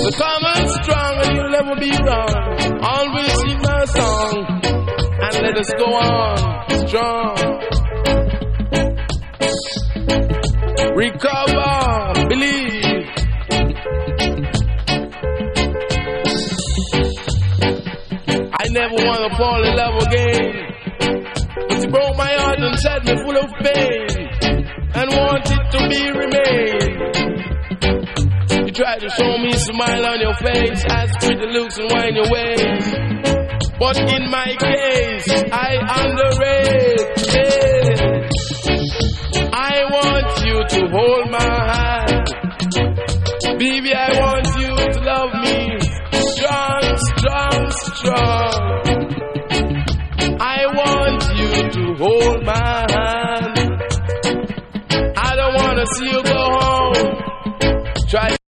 So come on strong and you'll never be wrong. Always sing my song and let us go on strong. Recover, believe. I never want to fall in love again, but you broke my heart and set me full of pain and wanted to be remain. You tried to show me a smile on your face, ask pretty looks and wind your ways, but in my case I underrate. I want you to hold my hand, baby, I want you to love me strong, strong, strong. I want you to hold my hand. I don't want to see you go home. Try